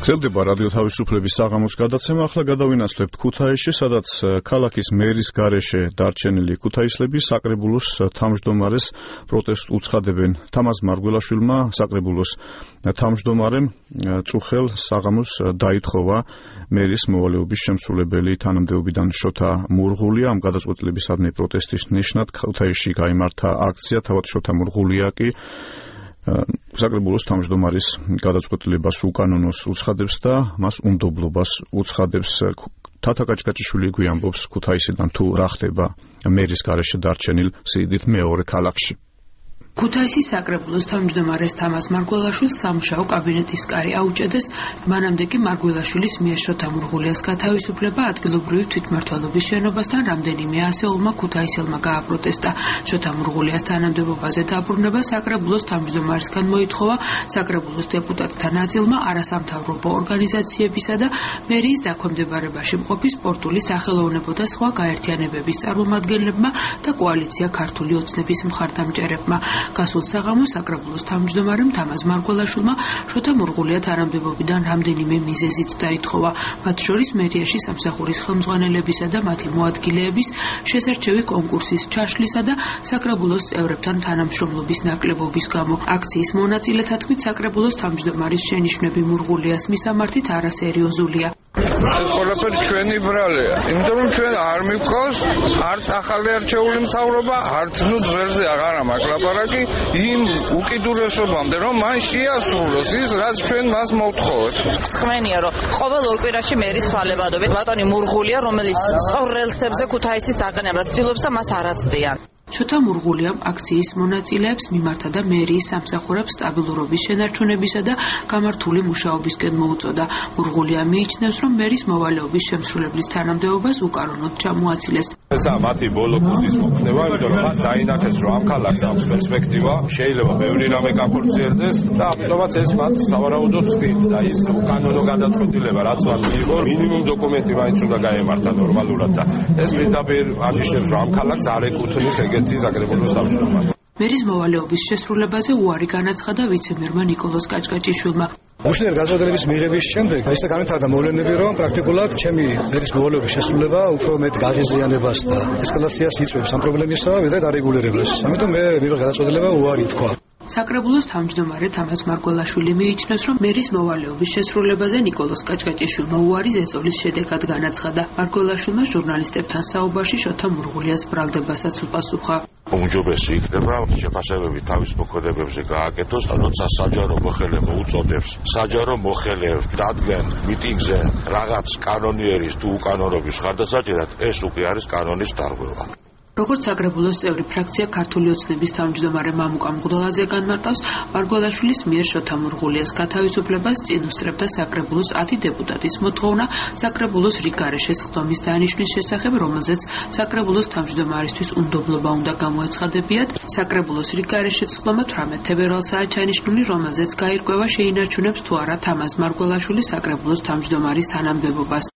გრძელდება რადიო თავისუფლების საღამოს გადაცემა. ახლა გადავინაცვლებთ ქუთაისში, სადაც ქალაქის მერის გარეშე დარჩენილი ქუთაისლები საკრებულოს თავმჯდომარეს პროტესტს უცხადებენ. თამაზ მარგველაშვილმა საკრებულოს თავმჯდომარემ წუხელ საღამოს დაითხოვა მერის მოვალეობის შემსრულებელი თანამდებობიდან შოთა მურღულია. ამ გადაწყვეტილებისადმი პროტესტის ნიშნად ქუთაისში გაიმართა აქცია. თავად შოთა მურღულია კი საკრებულოს თავმჯდომარის გადაწყვეტილებას უკანონოს უცხადებს და მას უნდობლობას უცხადებს. თათა კაჭკაჭიშვილი გვიამბობს ქუთაისიდან თუ რა ხდება მერის გარეშე დარჩენილ სიდიდით მეორე ქალაქში. ქუთაისის საკრებულოს თავმჯდომარეს თამაზ მარგველაშვილს სამუშაო კაბინეტის კარი აუჭედეს. მანამდე კი მარგველაშვილის მიერ შოთა მურღულიას გათავისუფლება ადგილობრივი თვითმმართველობის შენობასთან რამდენიმე ასეულმა ქუთაისელმა გააპროტესტა. შოთა მურღულიას თანამდებობაზე დაბრუნება საკრებულოს თავმჯდომარისგან მოითხოვა. საკრებულოს დეპუტატთა ნაწილმა არასამთავრობო ორგანიზაციებისა და მერიის დაქვემდებარებაში მყოფი სპორტული სახელოვნებო და სხვა გაერთიანებების წარმომადგენლებმა და კოალიცია ქართული ოცნების მხარდამჭერებმა. გასულ საღამოს საკრებულოს თავმჯდომარემ თამაზ მარგველაშვილმა შოთა მურღულია თანამდებობიდან რამდენიმე მიზეზით დაითხოვა. მათ შორის მერიაში სამსახურის ხელმძღვანელებისა და მათი მოადგილეების შესარჩევი კონკურსის ჩაშლისა და საკრებულოს წევრებთან თანამშრომლობის ნაკლებობის გამო. აქციის მონაწილეთა თქმით, საკრებულოს თავმჯდომარის შენიშვნები მურღულიას მისამართით არასერიოზულია. ეს ყველაფერი ჩვენი ბრალია. იმიტომ რომ ჩვენ არ მივყავს არც ახალი არჩეული მთავრობა, არც ძველზე აღარა მაკლაპარაკი იმ უკიდურესობამდე, რომ მან შეასრულოს ის, რაც ჩვენ მას მოვთხოვეთ. სხმენია, რომ ყოველ ორ კვირაში მერის სვალებადობით ბატონი მურღულია, რომელიც სწორ-რელსებზე ქუთაისის დაყენებას ცდილობს და მას არ აცდიან. შოთა მურღულიამ აქციის მონაწილეებს მიმართა და მერიის სამსახურებს სტაბილურობის შენარჩუნებისა და გამართული მუშაობისკენ მოუწოდა. მურღულია მიიჩნევს, რომ მერის მოვალეობის შემსრულებლის თანამდებობას უკანონოდ ჩამოაცილეს. ესაა მათი ბოლო კუდის მოქმედება, იმიტომ რომ მათ დაინახეს, რომ ამ ქალაქს აქვს პერსპექტივა, შეიძლება ბევრი რამე გაქორწიერდეს და ამიტომაც ეს მათ სავარაუდოდ წვით და ის უკანონო გადაწყვეტილება, რაც მათ მიიღო, მინიმუმ დოკუმენტი მაინც უნდა გაემართა ნორმალურად და ეს პირდაპირ ანიშნებს, რომ ამ ქალაქს არ ეკუთვნის ეგეთი საკრებულოს თავმჯდომარე. მერის მოვალეობის შესრულებაზე უარი განაცხადა ვიცე-მერმა ნიკოლოზ კაჭკაჭიშვილმა. უშნიერ გაწყვეტილების მიღების შემდეგ ის განაცხადა მოვლენები, რომ პრაქტიკულად ჩემი მერის მოვალეობის შესრულება უფრო მეტ გაღიზიანებას და ესკალაციას იწვევს ამ პრობლემისა, ვიდრე დარეგულირებას. ამიტომ მე მიღე გადაწყვეტილება უარი თქვა. საკრებულოს თავმჯდომარე თამაზ მარგველაშვილი მიიჩნევს, რომ მერის მოვალეობის შესრულებაზე ნიკოლოზ კაჭკაჭიშვილმა უარი ზეწოლის შედეგად განაცხადა. მარგველაშვილმა ჟურნალისტებთან საუბარში შოთა მურღულიას ბრალდებასაც უპასუხა. უმჯობესი იქნება შეფასებები თავის მოქმედებებზე გააკეთოს, როცა საჯარო მოხელე მოუწოდებს საჯარო მოხელეებს დადგენ მიტინგზე რაღაც კანონიერის თუ უკანონობის ხარდასაჭერად, ეს უკვე არის კანონის დარღვევა. როგორც საკრებულოს წევრი ფრაქცია ქართული ოცნების თავმჯდომარე მამუკა მღვდელაძე განმარტავს, მარგველაშვილის მიერ შოთა მურღულიას გათავისუფლებას წინ უსწრებდა საკრებულოს 10 დეპუტატის მოთხოვნა საკრებულოს რიგგარეშე სხდომის დანიშვნის შესახებ, რომელზეც საკრებულოს თავმჯდომარისთვის უნდობლობა უნდა გამოეცხადებიათ. საკრებულოს რიგგარეშე სხდომა 18 თებერვალსაა ჩანიშნული, რომელზეც გაირკვევა შეინარჩუნებს თუ არა თამაზ მარგველაშვილი საკრებულოს თავმჯდომარის თანამდებობას.